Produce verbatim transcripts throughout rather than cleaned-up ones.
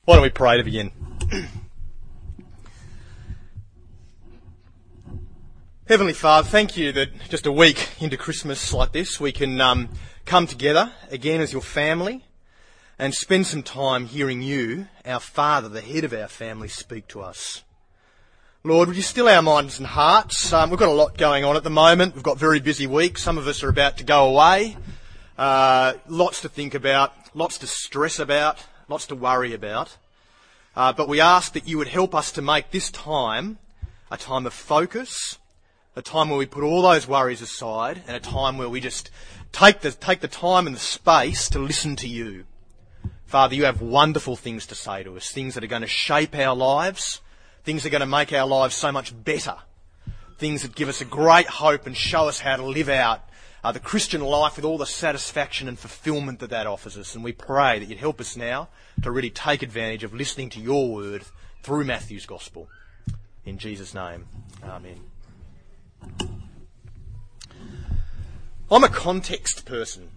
Why don't we pray to begin? Heavenly Father, thank you that just a week into Christmas like this, we can um, come together again as your family and spend some time hearing you, our Father, the head of our family, speak to us. Lord, would you still our minds and hearts? Um, we've got a lot going on at the moment. We've got very busy weeks. Some of us are about to go away. Uh, lots to think about, lots to stress about, lots to worry about. Uh, but we ask that you would help us to make this time a time of focus, a time where we put all those worries aside, and a time where we just take the, take the time and the space to listen to you. Father, you have wonderful things to say to us, things that are going to shape our lives, things that are going to make our lives so much better, things that give us a great hope and show us how to live out uh, the Christian life with all the satisfaction and fulfilment that that offers us. And we pray that you'd help us now to really take advantage of listening to your word through Matthew's Gospel. In Jesus' name, amen. I'm a context person.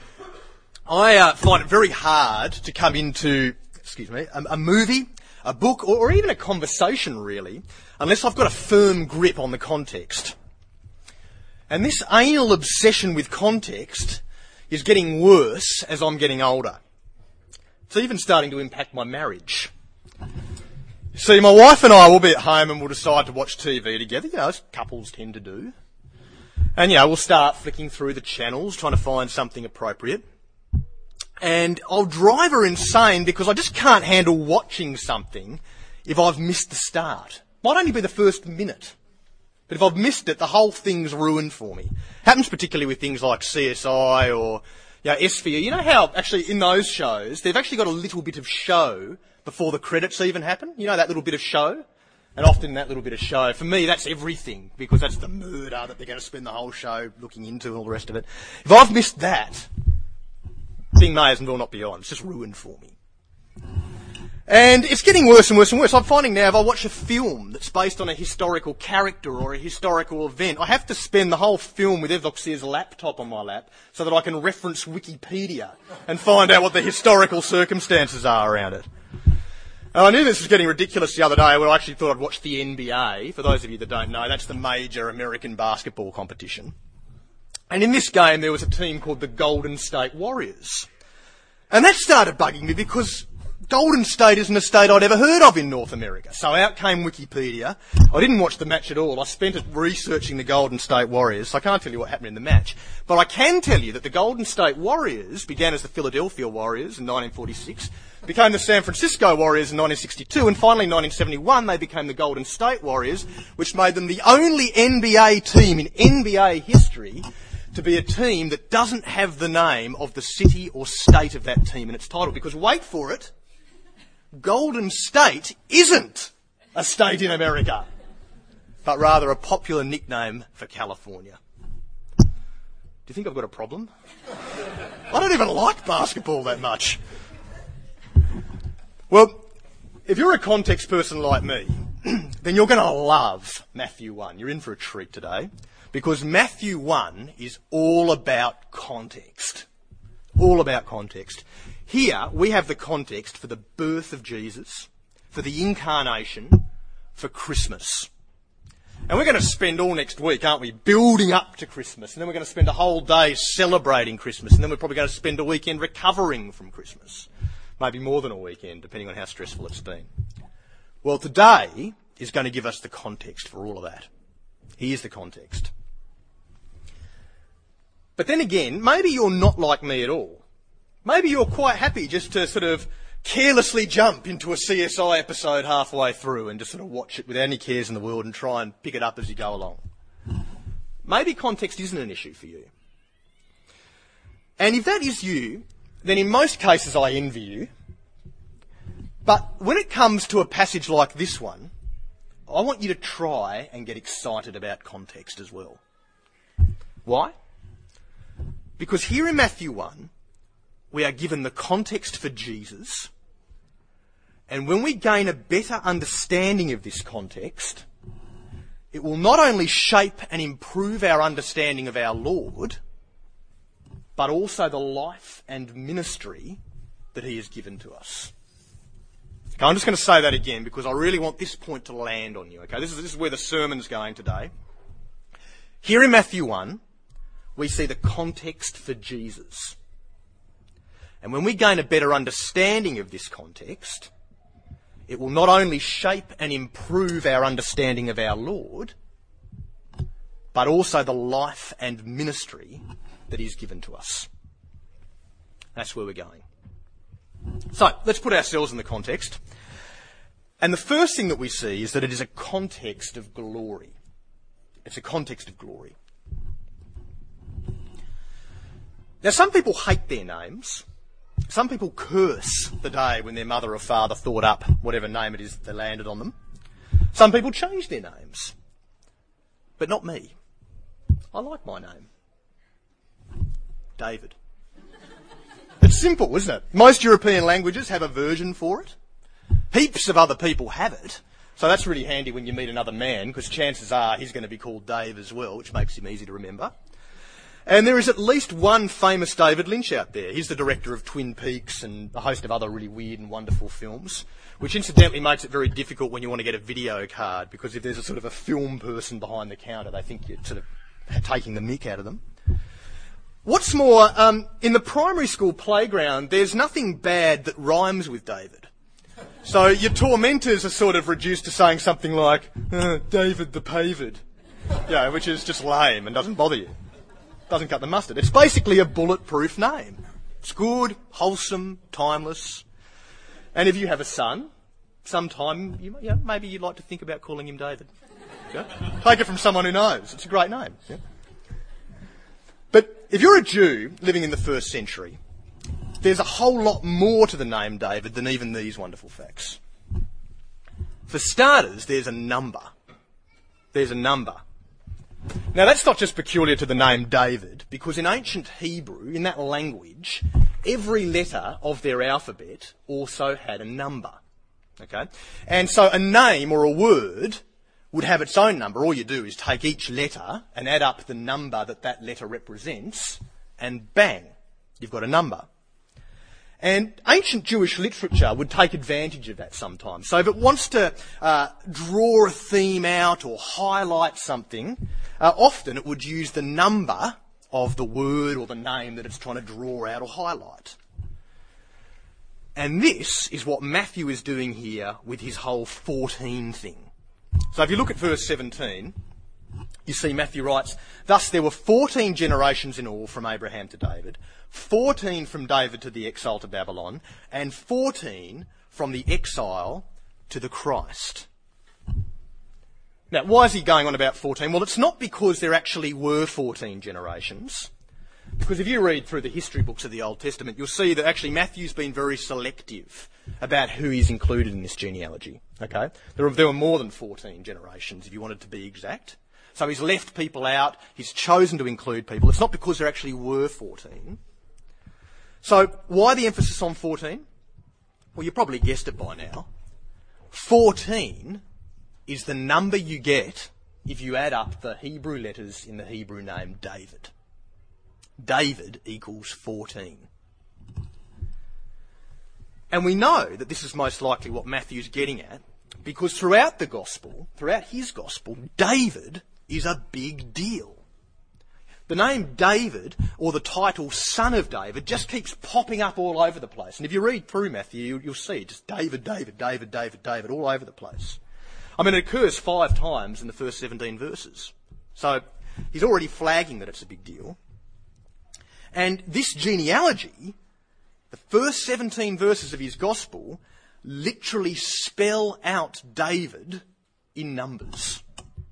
I uh, find it very hard to come into, excuse me, a, a movie, a book, or, or even a conversation, really, unless I've got a firm grip on the context. And this anal obsession with context is getting worse as I'm getting older. It's even starting to impact my marriage. See, my wife and I will be at home and we'll decide to watch T V together, you know, as couples tend to do. And, you know, we'll start flicking through the channels, trying to find something appropriate. And I'll drive her insane because I just can't handle watching something if I've missed the start. Might only be the first minute. But if I've missed it, the whole thing's ruined for me. Happens particularly with things like C S I or, you know, S V U. You know how, actually, in those shows, they've actually got a little bit of show before the credits even happen? You know, that little bit of show? And often that little bit of show, for me, that's everything, because that's the murder that they're going to spend the whole show looking into and all the rest of it. If I've missed that, thing may as well not be on. It's just ruined for me. And it's getting worse and worse and worse. I'm finding now if I watch a film that's based on a historical character or a historical event, I have to spend the whole film with Evdoxia's laptop on my lap so that I can reference Wikipedia and find out what the historical circumstances are around it. And I knew this was getting ridiculous the other day when I actually thought I'd watch the N B A. For those of you that don't know, that's the major American basketball competition. And in this game there was a team called the Golden State Warriors. And that started bugging me because Golden State isn't a state I'd ever heard of in North America. So out came Wikipedia. I didn't watch the match at all. I spent it researching the Golden State Warriors. So I can't tell you what happened in the match. But I can tell you that the Golden State Warriors began as the Philadelphia Warriors in nineteen forty-six, became the San Francisco Warriors in nineteen sixty-two, and finally in nineteen seventy-one they became the Golden State Warriors, which made them the only N B A team in N B A history to be a team that doesn't have the name of the city or state of that team in its title. Because, wait for it, Golden State isn't a state in America, but rather a popular nickname for California. Do you think I've got a problem? I don't even like basketball that much. Well, if you're a context person like me, then you're going to love Matthew one. You're in for a treat today, because Matthew one is all about context. All about context. Here we have the context for the birth of Jesus, for the incarnation, for Christmas. And we're going to spend all next week, aren't we, building up to Christmas. And then we're going to spend a whole day celebrating Christmas. And then we're probably going to spend a weekend recovering from Christmas. Maybe more than a weekend, depending on how stressful it's been. Well, today is going to give us the context for all of that. Here's the context. But then again, maybe you're not like me at all. Maybe you're quite happy just to sort of carelessly jump into a C S I episode halfway through and just sort of watch it without any cares in the world and try and pick it up as you go along. Maybe context isn't an issue for you. And if that is you, then in most cases I envy you. But when it comes to a passage like this one, I want you to try and get excited about context as well. Why? Because here in Matthew one, we are given the context for Jesus, and when we gain a better understanding of this context, it will not only shape and improve our understanding of our Lord, but also the life and ministry that he has given to us. Okay, I'm just going to say that again because I really want this point to land on you. Okay, this is, this is where the sermon's going today. Here in Matthew one, we see the context for Jesus. And when we gain a better understanding of this context, it will not only shape and improve our understanding of our Lord, but also the life and ministry that He's given to us. That's where we're going. So, let's put ourselves in the context. And the first thing that we see is that it is a context of glory. It's a context of glory. Now, some people hate their names. Some people curse the day when their mother or father thought up whatever name it is that they landed on them. Some people change their names. But not me. I like my name. David. It's simple, isn't it? Most European languages have a version for it. Heaps of other people have it. So that's really handy when you meet another man, because chances are he's going to be called Dave as well, which makes him easy to remember. And there is at least one famous David Lynch out there. He's the director of Twin Peaks and a host of other really weird and wonderful films, which incidentally makes it very difficult when you want to get a video card, because if there's a sort of a film person behind the counter, they think you're sort of taking the mick out of them. What's more, um, in the primary school playground, there's nothing bad that rhymes with David. So your tormentors are sort of reduced to saying something like, uh, David the Paved, yeah, which is just lame and doesn't bother you. Doesn't cut the mustard. It's basically a bulletproof name. It's good, wholesome, timeless. And if you have a son, sometime, you, you know, maybe you'd like to think about calling him David. Yeah? Take it from someone who knows. It's a great name. Yeah? But if you're a Jew living in the first century, there's a whole lot more to the name David than even these wonderful facts. For starters, there's a number. There's a number. Now, that's not just peculiar to the name David, because in ancient Hebrew, in that language, every letter of their alphabet also had a number. Okay? And so a name or a word would have its own number. All you do is take each letter and add up the number that that letter represents, and bang, you've got a number. And ancient Jewish literature would take advantage of that sometimes. So if it wants to uh, draw a theme out or highlight something, uh, often it would use the number of the word or the name that it's trying to draw out or highlight. And this is what Matthew is doing here with his whole fourteen thing. So if you look at verse seventeen, you see Matthew writes, "Thus there were fourteen generations in all from Abraham to David, fourteen from David to the exile to Babylon, and fourteen from the exile to the Christ." Now, why is he going on about fourteen? Well, it's not because there actually were fourteen generations. Because if you read through the history books of the Old Testament, you'll see that actually Matthew's been very selective about who he's included in this genealogy. Okay? There were, there were more than fourteen generations, if you wanted to be exact. So he's left people out. He's chosen to include people. It's not because there actually were fourteen. So why the emphasis on fourteen? Well, you probably guessed it by now. fourteen is the number you get if you add up the Hebrew letters in the Hebrew name David. David equals fourteen. And we know that this is most likely what Matthew's getting at, because throughout the gospel, throughout his gospel, David is a big deal. The name David, or the title Son of David, just keeps popping up all over the place. And if you read through Matthew, you'll see just David, David, David, David, David, all over the place. I mean, it occurs five times in the first seventeen verses. So he's already flagging that it's a big deal. And this genealogy, the first seventeen verses of his gospel, literally spell out David in numbers.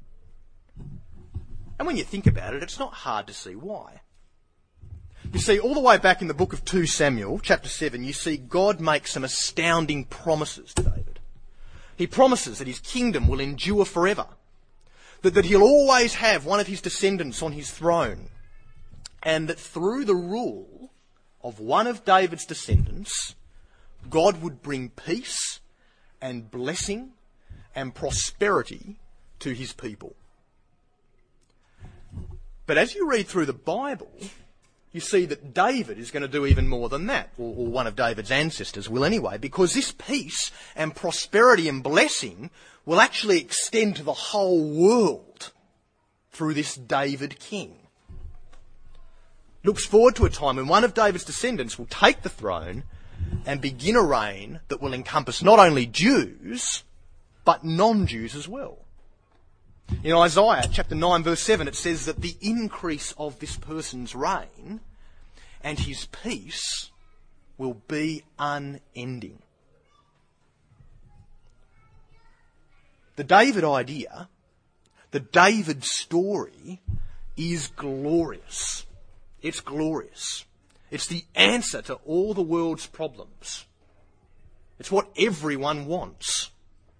And when you think about it, it's not hard to see why. You see, all the way back in the book of Second Samuel, chapter seven, you see God make some astounding promises to David. He promises that his kingdom will endure forever, that, that he'll always have one of his descendants on his throne, and that through the rule of one of David's descendants, God would bring peace and blessing and prosperity to his people. But as you read through the Bible, you see that David is going to do even more than that, or, or one of David's ancestors will anyway, because this peace and prosperity and blessing will actually extend to the whole world through this David king. Looks forward to a time when one of David's descendants will take the throne and begin a reign that will encompass not only Jews, but non-Jews as well. In Isaiah chapter nine verse seven it says that the increase of this person's reign and his peace will be unending. The David idea, the David story is glorious. It's glorious. It's the answer to all the world's problems. It's what everyone wants.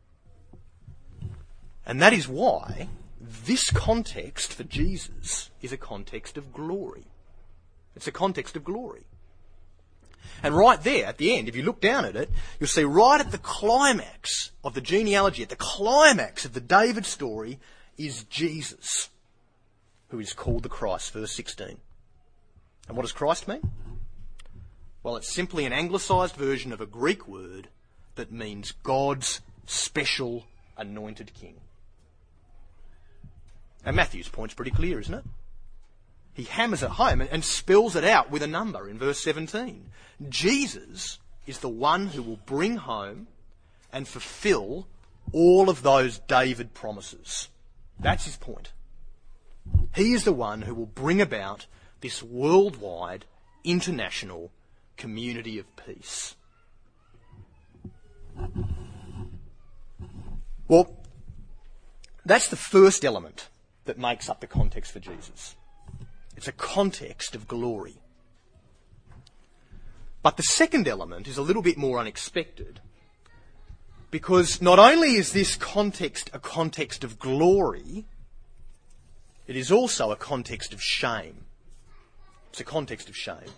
And that is why this context for Jesus is a context of glory. It's a context of glory. And right there at the end, if you look down at it, you'll see right at the climax of the genealogy, at the climax of the David story, is Jesus, who is called the Christ, verse sixteen. And what does Christ mean? Well, it's simply an anglicised version of a Greek word that means God's special anointed king. And Matthew's point's pretty clear, isn't it? He hammers it home and, and spells it out with a number in verse seventeen. Jesus is the one who will bring home and fulfil all of those David promises. That's his point. He is the one who will bring about this worldwide, international community of peace. Well, that's the first element that makes up the context for Jesus. It's a context of glory. But the second element is a little bit more unexpected, because not only is this context a context of glory, it is also a context of shame. It's a context of shame.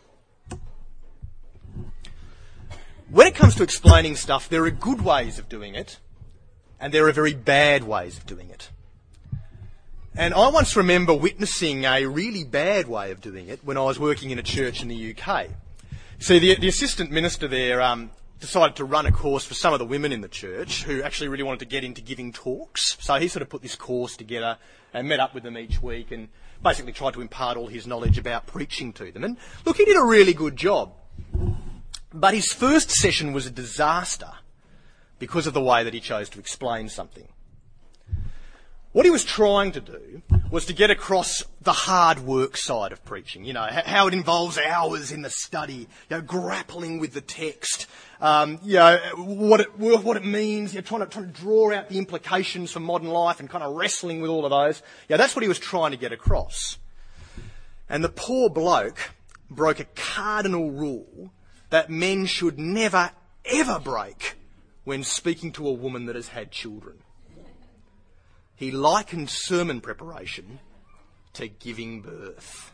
When it comes to explaining stuff, there are good ways of doing it, and there are very bad ways of doing it. And I once remember witnessing a really bad way of doing it when I was working in a church in the U K. See, the, the assistant minister there um, decided to run a course for some of the women in the church who actually really wanted to get into giving talks. So he sort of put this course together and met up with them each week and basically tried to impart all his knowledge about preaching to them. And look, he did a really good job. But his first session was a disaster because of the way that he chose to explain something. What he was trying to do was to get across the hard work side of preaching, you know, how it involves hours in the study, you know, grappling with the text, um, you know, what it, what it means, you know, trying to, trying to draw out the implications for modern life and kind of wrestling with all of those. Yeah, that's what he was trying to get across. And the poor bloke broke a cardinal rule that men should never, ever break when speaking to a woman that has had children. He likened sermon preparation to giving birth.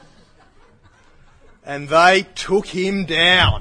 And they took him down.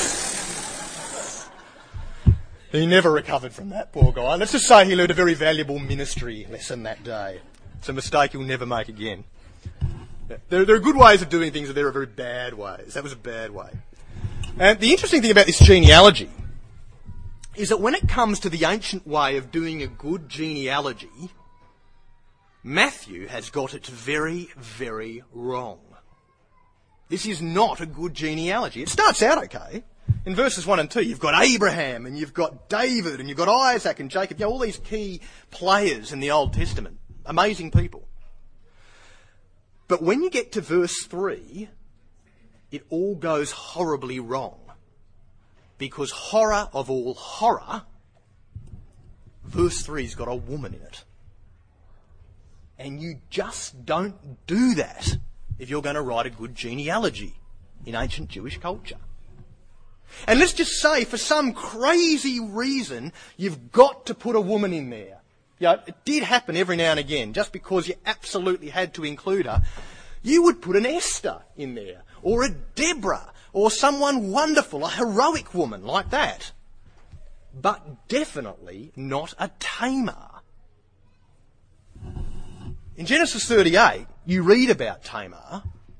He never recovered from that, poor guy. Let's just say he learned a very valuable ministry lesson that day. It's a mistake he'll never make again. There, there are good ways of doing things, and there are very bad ways. That was a bad way. And the interesting thing about this genealogy is that when it comes to the ancient way of doing a good genealogy, Matthew has got it very, very wrong. This is not a good genealogy. It starts out okay. In verses one and two, you've got Abraham, and you've got David, and you've got Isaac and Jacob, you know, all these key players in the Old Testament. Amazing people. But when you get to verse three, it all goes horribly wrong. Because horror of all horror, verse three's got a woman in it. And you just don't do that if you're going to write a good genealogy in ancient Jewish culture. And let's just say, for some crazy reason, you've got to put a woman in there. You know, it did happen every now and again, just because you absolutely had to include her. You would put an Esther in there, or a Deborah, or someone wonderful, a heroic woman like that. But definitely not a Tamar. In Genesis thirty-eight, you read about Tamar,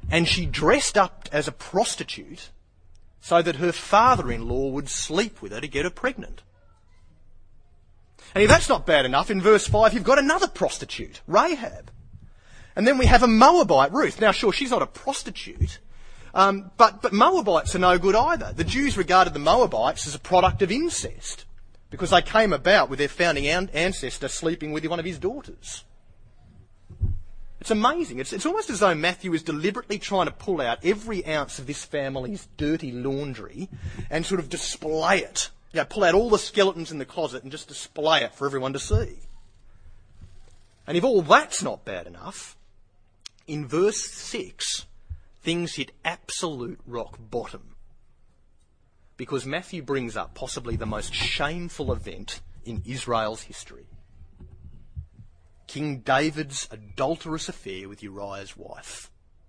And she dressed up as a prostitute so that her father-in-law would sleep with her to get her pregnant. And if that's not bad enough, in verse five you've got another prostitute, Rahab. And then we have a Moabite, Ruth. Now sure, she's not a prostitute, um, but, but Moabites are no good either. The Jews regarded the Moabites as a product of incest, because they came about with their founding an- ancestor sleeping with one of his daughters. It's amazing. It's, it's almost as though Matthew is deliberately trying to pull out every ounce of this family's dirty laundry and sort of display it. You know, pull out all the skeletons in the closet and just display it for everyone to see. And if all that's not bad enough, in verse six, things hit absolute rock bottom. Because Matthew brings up possibly the most shameful event in Israel's history. King David's adulterous affair with Uriah's wife.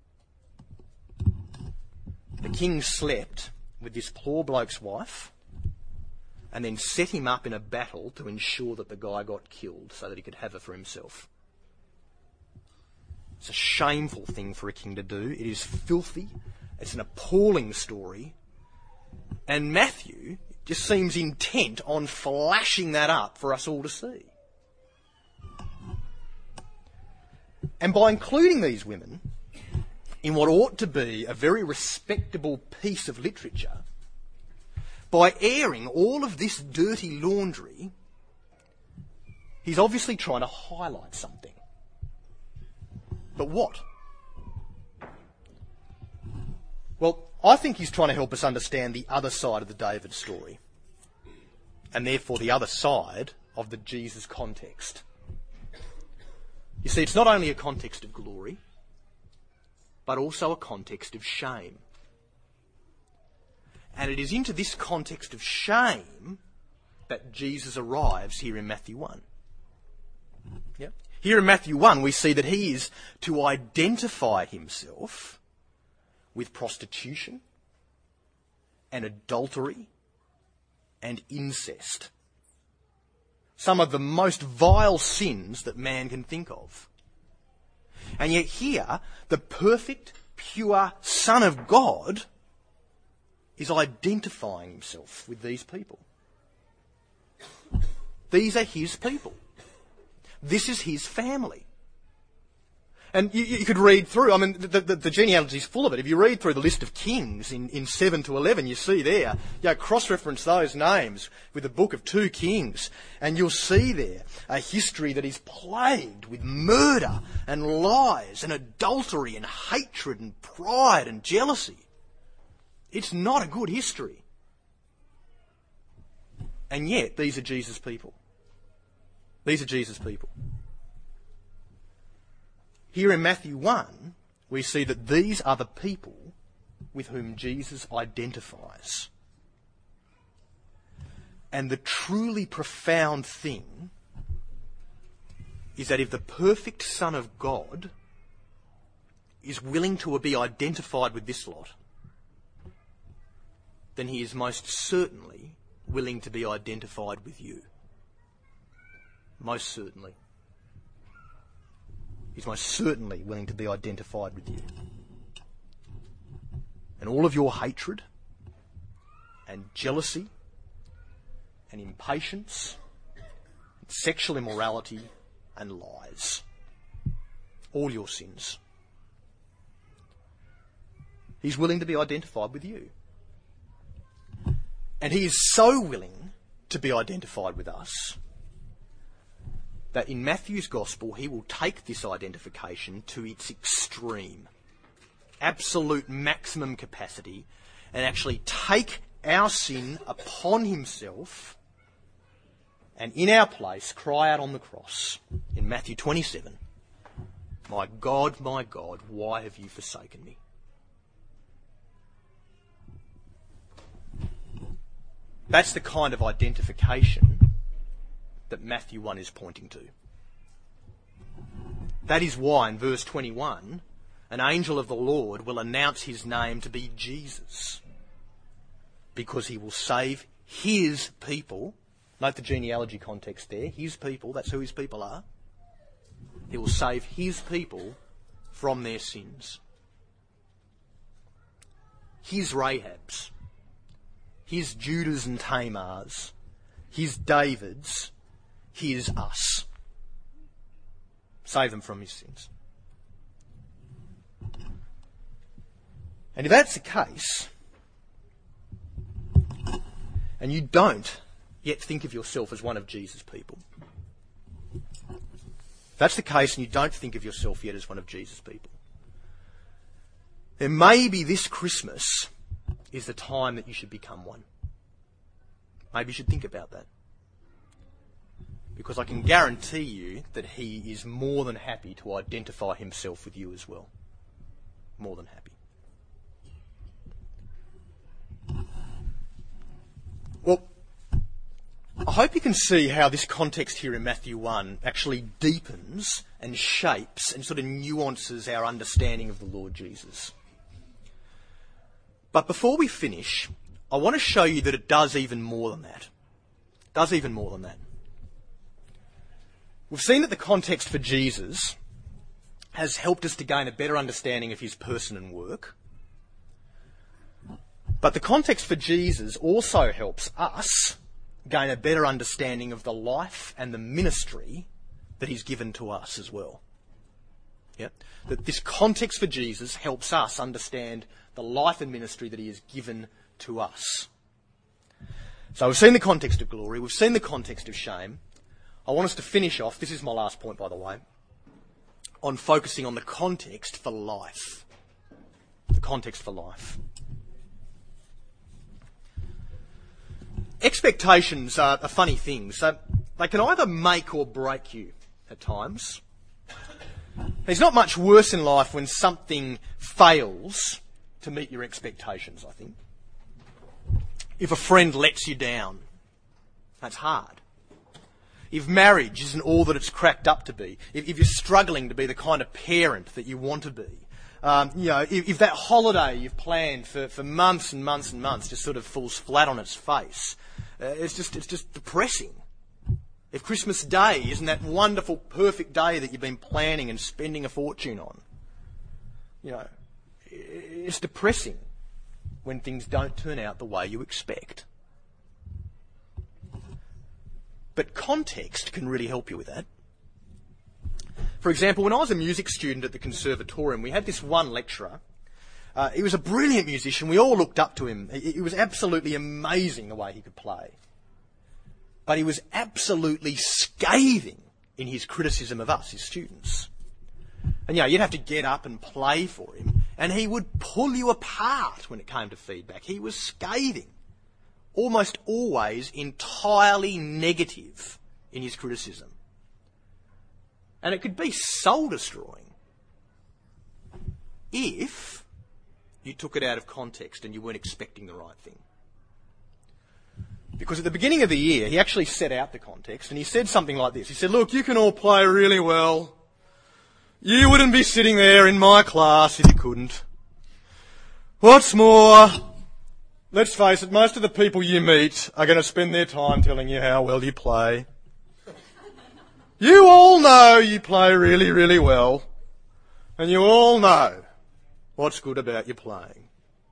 The king slept with this poor bloke's wife and then set him up in a battle to ensure that the guy got killed so that he could have her for himself. It's a shameful thing for a king to do. It is filthy. It's an appalling story. And Matthew just seems intent on flashing that up for us all to see. And by including these women in what ought to be a very respectable piece of literature, by airing all of this dirty laundry, he's obviously trying to highlight something. But what? Well, I think he's trying to help us understand the other side of the David story, and therefore the other side of the Jesus context. You see, it's not only a context of glory, but also a context of shame. And it is into this context of shame that Jesus arrives here in Matthew one. Yep. Here in Matthew one, we see that he is to identify himself with prostitution and adultery and incest. Some of the most vile sins that man can think of. And yet here, the perfect, pure Son of God is identifying himself with these people. These are his people. This is his family. And you, you could read through, I mean, the, the, the genealogy is full of it. If you read through the list of kings in, in seven to eleven, you see there, you know, cross-reference those names with the book of two kings, and you'll see there a history that is plagued with murder and lies and adultery and hatred and pride and jealousy. It's not a good history. And yet, these are Jesus' people. These are Jesus' people. Here in Matthew one, we see that these are the people with whom Jesus identifies. And the truly profound thing is that if the perfect Son of God is willing to be identified with this lot, then he is most certainly willing to be identified with you. Most certainly. He's most certainly willing to be identified with you. And all of your hatred and jealousy and impatience, and sexual immorality and lies. All your sins. He's willing to be identified with you. And he is so willing to be identified with us that in Matthew's Gospel, he will take this identification to its extreme, absolute maximum capacity, and actually take our sin upon himself and in our place cry out on the cross in Matthew twenty-seven, "My God, my God, why have you forsaken me?" That's the kind of identification that Matthew one is pointing to. That is why in verse twenty-one, an angel of the Lord will announce his name to be Jesus, because he will save his people. Note the genealogy context there. His people, that's who his people are. He will save his people from their sins. his Rahabs, his Judahs and Tamars, his Davids, his us. Save them from his sins. And if that's the case, and you don't yet think of yourself as one of Jesus' people, if that's the case and you don't think of yourself yet as one of Jesus' people, then maybe this Christmas is the time that you should become one. Maybe you should think about that. Because I can guarantee you that he is more than happy to identify himself with you as well. More than happy. Well, I hope you can see how this context here in Matthew one actually deepens and shapes and sort of nuances our understanding of the Lord Jesus. But before we finish, I want to show you that it does even more than that. It does even more than that. We've seen that the context for Jesus has helped us to gain a better understanding of his person and work. But the context for Jesus also helps us gain a better understanding of the life and the ministry that he's given to us as well. Yep. That this context for Jesus helps us understand the life and ministry that he has given to us. So we've seen the context of glory, we've seen the context of shame. I want us to finish off, this is my last point by the way, on focusing on the context for life. The context for life. Expectations are, are funny things. So they can either make or break you at times. There's not much worse in life when something fails to meet your expectations, I think. If a friend lets you down, that's hard. If marriage isn't all that it's cracked up to be, if, if you're struggling to be the kind of parent that you want to be, um, you know, if, if that holiday you've planned for, for months and months and months just sort of falls flat on its face, uh, it's just it's just depressing. If Christmas Day isn't that wonderful, perfect day that you've been planning and spending a fortune on, you know, it's depressing when things don't turn out the way you expect. But context can really help you with that. For example, when I was a music student at the conservatorium, we had this one lecturer. Uh, he was a brilliant musician. We all looked up to him. It, it was absolutely amazing the way he could play. But he was absolutely scathing in his criticism of us, his students. And, you know, you'd have to get up and play for him, and he would pull you apart when it came to feedback. He was scathing. Almost always entirely negative in his criticism. And it could be soul-destroying if you took it out of context and you weren't expecting the right thing. Because at the beginning of the year, he actually set out the context and he said something like this. He said, look, you can all play really well. You wouldn't be sitting there in my class if you couldn't. What's more, let's face it, most of the people you meet are going to spend their time telling you how well you play. You all know you play really, really well. And you all know what's good about your playing.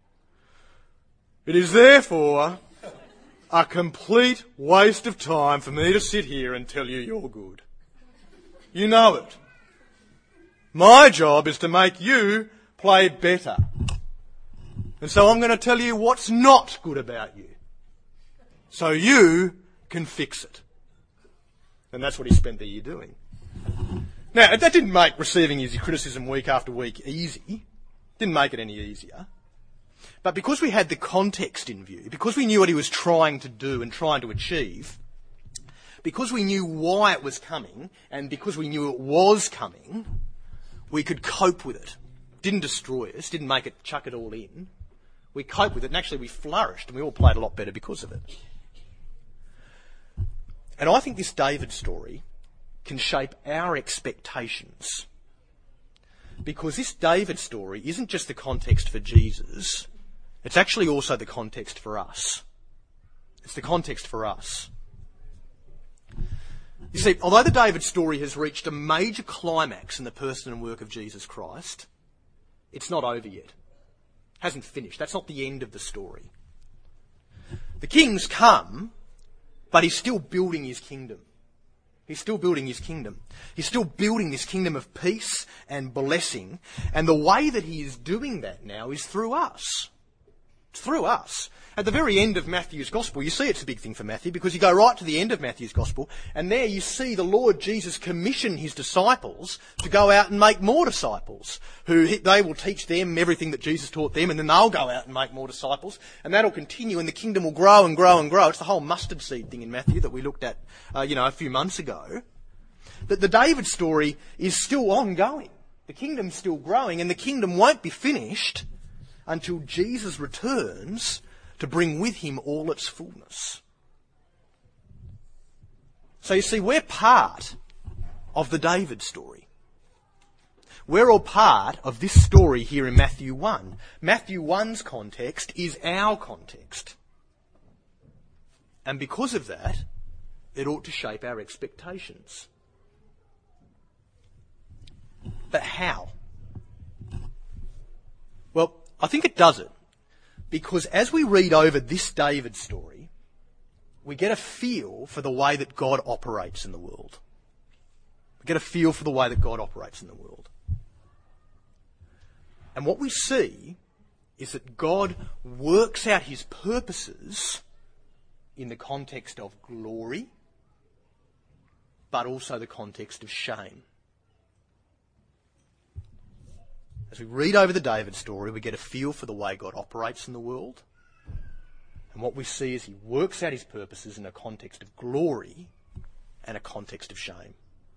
It is therefore a complete waste of time for me to sit here and tell you you're good. You know it. My job is to make you play better. And so I'm going to tell you what's not good about you, so you can fix it. And that's what he spent the year doing. Now, that didn't make receiving his criticism week after week easy. Didn't make it any easier. But because we had the context in view, because we knew what he was trying to do and trying to achieve, because we knew why it was coming, and because we knew it was coming, we could cope with it. Didn't destroy us, didn't make it chuck it all in. We coped with it, and actually we flourished, and we all played a lot better because of it. And I think this David story can shape our expectations. Because this David story isn't just the context for Jesus, it's actually also the context for us. It's the context for us. You see, although the David story has reached a major climax in the person and work of Jesus Christ, it's not over yet. Hasn't finished. That's not the end of the story. The king's come, but he's still building his kingdom. He's still building his kingdom. He's still building this kingdom of peace and blessing. And the way that he is doing that now is through us. It's through us. At the very end of Matthew's Gospel, you see it's a big thing for Matthew, because you go right to the end of Matthew's Gospel, and there you see the Lord Jesus commission his disciples to go out and make more disciples, who they will teach them everything that Jesus taught them, and then they'll go out and make more disciples, and that'll continue, and the kingdom will grow and grow and grow. It's the whole mustard seed thing in Matthew that we looked at, uh, you know, a few months ago. That the David story is still ongoing. The kingdom's still growing, and the kingdom won't be finished until Jesus returns to bring with him all its fullness. So you see, we're part of the David story. We're all part of this story here in Matthew one. Matthew one's context is our context. And because of that, it ought to shape our expectations. But how? Well, I think it does it because as we read over this David story, we get a feel for the way that God operates in the world. We get a feel for the way that God operates in the world. And what we see is that God works out his purposes in the context of glory, but also the context of shame. As we read over the David story, we get a feel for the way God operates in the world. And what we see is he works out his purposes in a context of glory and a context of shame.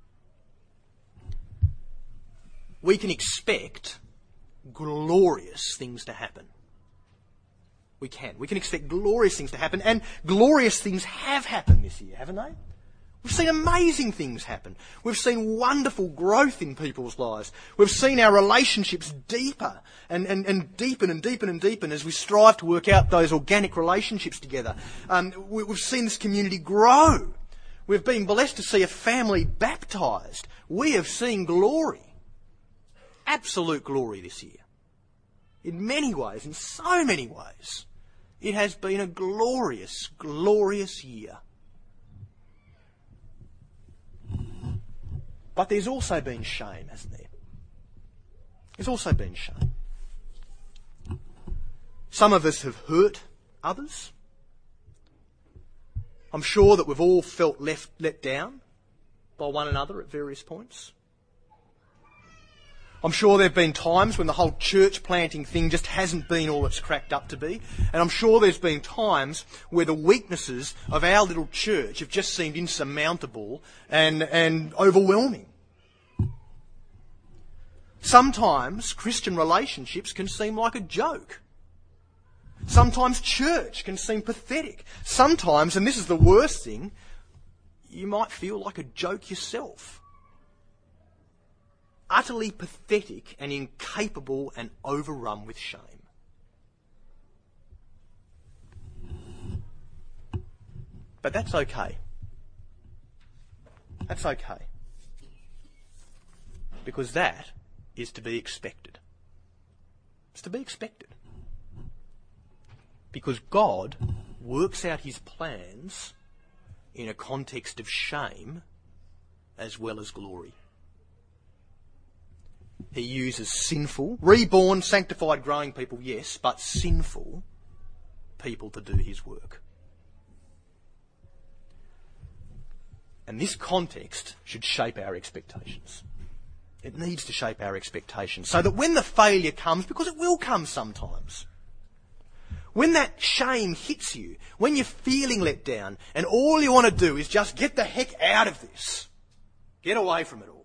We can expect glorious things to happen. We can. We can expect glorious things to happen, and glorious things have happened this year, haven't they? We've seen amazing things happen. We've seen wonderful growth in people's lives. We've seen our relationships deeper and, and, and deepen and deepen and deepen as we strive to work out those organic relationships together. Um, we, we've seen this community grow. We've been blessed to see a family baptised. We have seen glory. Absolute glory this year. In many ways, in so many ways, it has been a glorious, glorious year. But there's also been shame, hasn't there? There's also been shame. Some of us have hurt others. I'm sure that we've all felt left, let down by one another at various points. I'm sure there have been times when the whole church planting thing just hasn't been all it's cracked up to be. And I'm sure there's been times where the weaknesses of our little church have just seemed insurmountable and, and overwhelming. Sometimes Christian relationships can seem like a joke. Sometimes church can seem pathetic. Sometimes, and this is the worst thing, you might feel like a joke yourself. Utterly pathetic and incapable and overrun with shame. But that's okay. That's okay. Because that is to be expected. It's to be expected. Because God works out his plans in a context of shame as well as glory. He uses sinful, reborn, sanctified, growing people, yes, but sinful people to do his work. And this context should shape our expectations. It needs to shape our expectations so that when the failure comes, because it will come sometimes, when that shame hits you, when you're feeling let down and all you want to do is just get the heck out of this, get away from it all.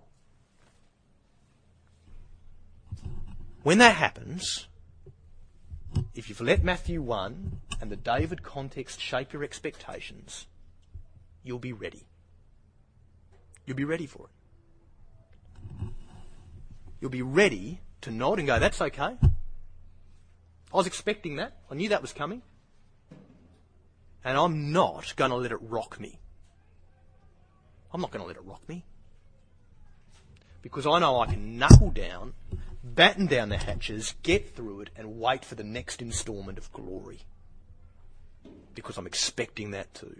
When that happens, if you've let Matthew one and the David context shape your expectations, you'll be ready. You'll be ready for it. You'll be ready to nod and go, that's okay. I was expecting that. I knew that was coming. And I'm not going to let it rock me. I'm not going to let it rock me. Because I know I can knuckle down batten down the hatches, get through it, and wait for the next instalment of glory. Because I'm expecting that too.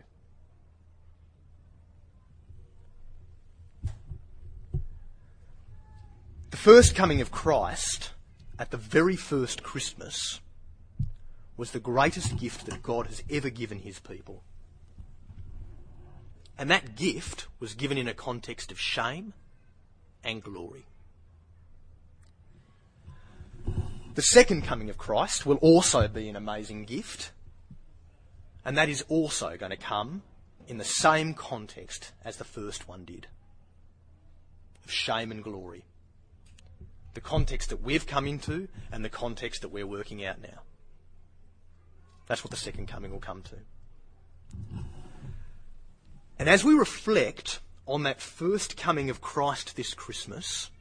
The first coming of Christ, at the very first Christmas, was the greatest gift that God has ever given his people. And that gift was given in a context of shame and glory. The second coming of Christ will also be an amazing gift, and that is also going to come in the same context as the first one did, of shame and glory. The context that we've come into and the context that we're working out now. That's what the second coming will come to. And as we reflect on that first coming of Christ this Christmas,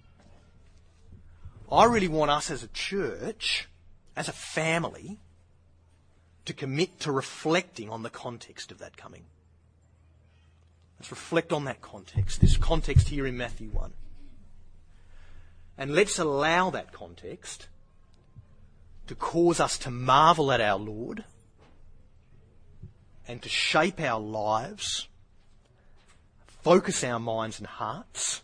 I really want us as a church, as a family, to commit to reflecting on the context of that coming. Let's reflect on that context, this context here in Matthew one. And let's allow that context to cause us to marvel at our Lord and to shape our lives, focus our minds and hearts,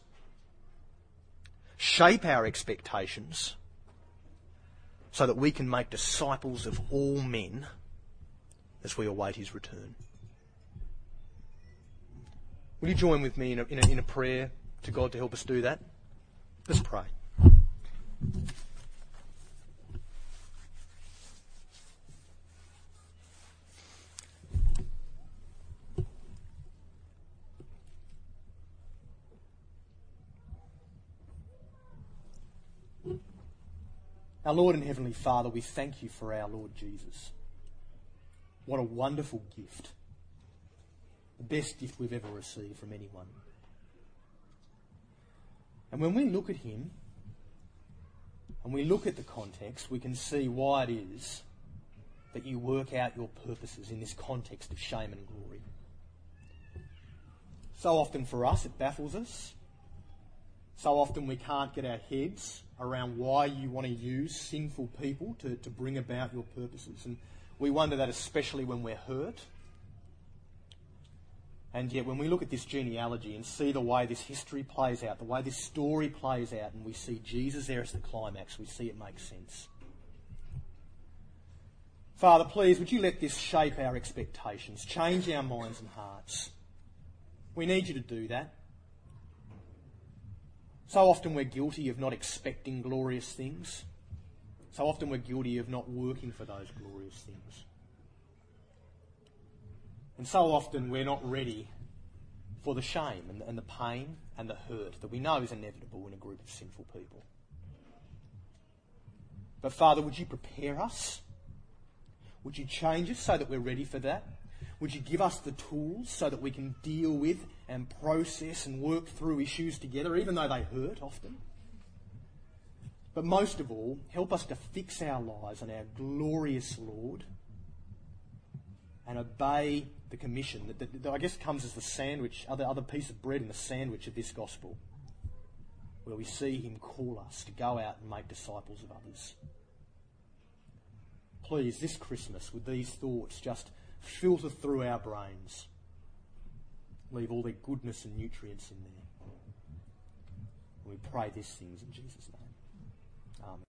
shape our expectations so that we can make disciples of all men as we await his return. Will you join with me in a, in a, in a prayer to God to help us do that? Let's pray. Our Lord and Heavenly Father, we thank you for our Lord Jesus. What a wonderful gift. The best gift we've ever received from anyone. And when we look at him, and we look at the context, we can see why it is that you work out your purposes in this context of shame and glory. So often for us it baffles us. So often we can't get our heads around why you want to use sinful people to, to bring about your purposes. And we wonder that especially when we're hurt. And yet when we look at this genealogy and see the way this history plays out, the way this story plays out, and we see Jesus there as the climax, we see it makes sense. Father, please, would you let this shape our expectations, change our minds and hearts. We need you to do that. So often we're guilty of not expecting glorious things. So often we're guilty of not working for those glorious things. And so often we're not ready for the shame and, and the pain and the hurt that we know is inevitable in a group of sinful people. But Father, would you prepare us? Would you change us so that we're ready for that? Would you give us the tools so that we can deal with and process and work through issues together, even though they hurt often? But most of all, help us to fix our lives on our glorious Lord and obey the commission that, that, that I guess comes as the sandwich, other, other piece of bread in the sandwich of this gospel, where we see him call us to go out and make disciples of others. Please, this Christmas, with these thoughts just filter through our brains, leave all their goodness and nutrients in there. And we pray these things in Jesus' name. Amen.